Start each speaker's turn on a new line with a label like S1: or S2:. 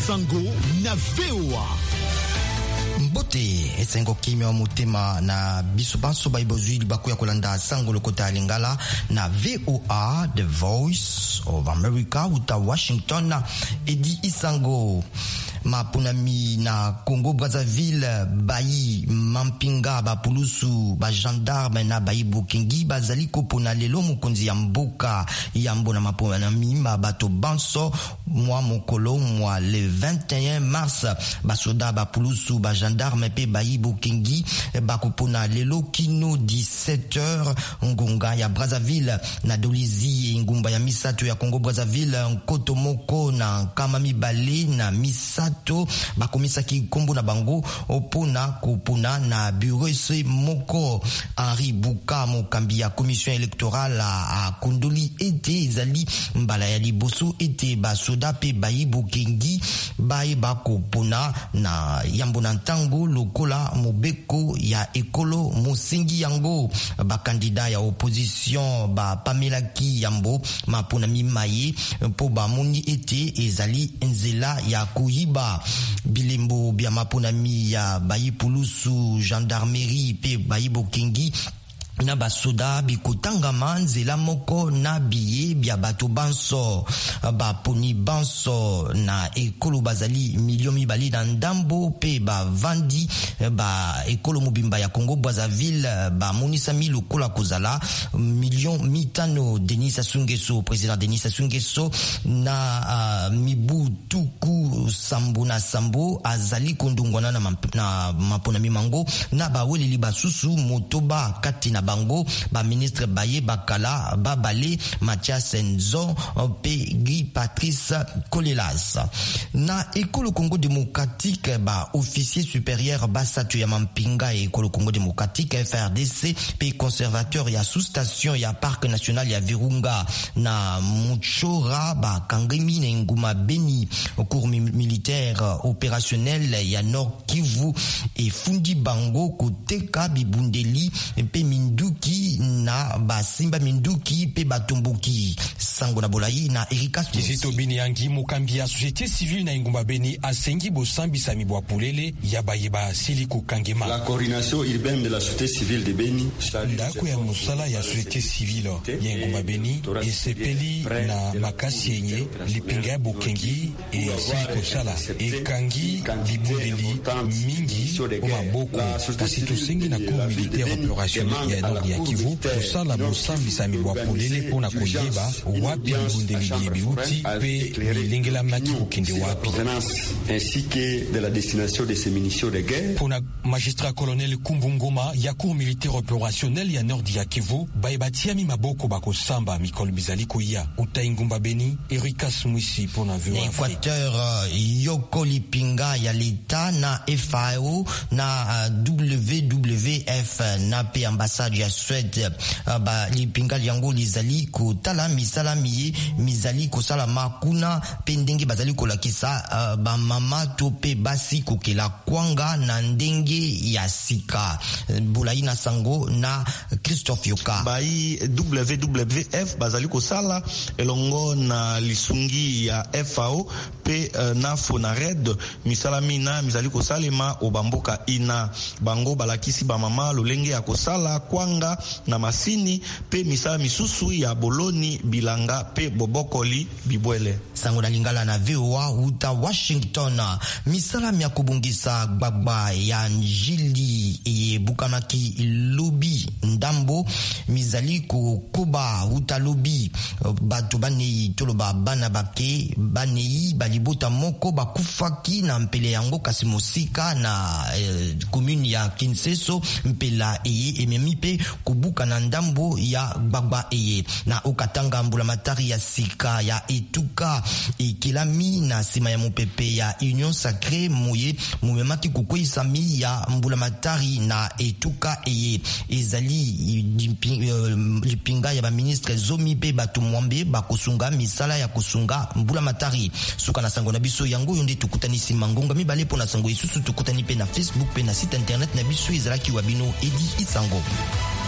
S1: Isango na VOA.
S2: Mbote esengo kimia mutema na biso banso baibozwi libaku ya kolanda sango lokota lingala na VOA, The Voice of America uta Washington. Edi Isango mapunami na Congo Brazzaville bayi mampinga bapulusu ba gendarme na bayi bukengi bazali kopona lelo mukonzi ya mboka yambo na mapunami bato banso mwa mokolo mwa le 21 mars basoda bapulusu ba gendarme pe bayi bukengi bakopona lelo kino 17h ngonga ya Brazzaville na dolizi ngumba ya misato ya Congo Brazzaville nkoto moko na kama mibale na misato bakomisaki kombo na bango opona kopona na bureau se moko. Henri Buka mokambi ya commission électorale a kondoli ete ezali mbala ya liboso ete basoda pe bayi bukengi baye bakopona na yambo na ntango lokola mobeko ya ekolo mosengi yango. Bakandida ya opposition bapamelaki yambo mapona mimaye po bamoni ete ezali nzela ya kuyiba bilembo bya maponami ya bayi pulusu gendarmerie pe bayi bokengi na basoda bikotangama nzela moko na biye bya bato banso baponi banso na ekolo bazali milio mibali na ndambo pe bavandi ba ekolo mobimba ya Congo Brazzaville bamonisa milokola kozala milio mitano. Denis Sassou Nguesso, président Denis Sassou Nguesso na mibu tuku sambo na sambo azali kondungwana na maponami mango na baweleli basusu motoba kati na bango ba ministre Baye Bakala Babale Mathias Nzo pe Guy Patrice Kolelas. Na ekolo Congo démocratique ba officier supérieur basatu ya mampinga ekolo Congo démocratique FRDC pe conservateur ya sous-station ya parc national ya Virunga na Muchora ba kangemi na nguma Beni au cours militaire opérationnel ya Nord Kivu et fundi bango koteka bibundeli pe minduki na basimba minduki pe batomboki sango na bolai na Erika
S3: Kizito Biniangi mokambi ya société civile na ngumba Beni asengi bosambi sami bwa pulele ya bayeba siliko kangema.
S4: La coordination urbaine de la société civile de Beni
S3: ndako ya musala ya société civile ya ngumba Beni esepeli na makasi yenye lipinga bokengi e siliko sala ekangi libundeli mingi omaboko kasi tosengi na cour militaire opérationnel ya Nord ya Kivu kosala bosambisa mibwa polele pona koyeba wapi libundeli biuti pe milengela maki kokende wapi
S4: ainsi que de la destination de ces munitions de guerre.
S3: Pona magistrat colonel Kumbungoma ya cour militaire opérationnel ya Nord ya Kivu baebatia mi maboko bakosamba mikol bizaliko ya utaingumba Beni Erika Smwisi pona VOA
S2: Équateur yoko lipinga ya leta na FAO na WWF na pe ambassade ya Suède ba lipinga yango lizali kotala misala miye mizali kosala makuna pe ndenge bazali kolakisa ba mama to pe basi kokela kwanga na ndenge ya sika. Bulai na sango na Christophe Yoka
S5: bai WWF bazali kosala elongo na lisungi ya FAO pe na Fonared misala mina mizali kosalema obamboka ina bango balakisi ba mama lolenge ya kosala kwanga na masini pe misala misusu ya boloni bilanga pe bobokoli bibwele.
S2: Sango na lingala na VOA uta Washington. Misala mya kubungisa gbagba ya njili e bukanaki lobi ndambo mizali koba uta lobi batu banei toloba bana bake banei balibota moko bakufaki na mpele yango kasi mosika na commune ya Kinseso mpela eye ememipe kubuka na ndambo ya gbagba eye na okatanga mbula matari ya sika ya etuka ikilami na sima ya mopepe ya Union Sacrée moye mumemaki kukwesami ya mbula matari na etuka eye ezali lipinga ya ba ministre zomi pe batu mwambe bakosunga misala ya kusunga mbula matari suka na sango na biso yango yonde tukutanisi mangonga mibale po na sango isusu tukutani pe na Facebook pe na site internet na biso ezalaki wabino Edi Isango.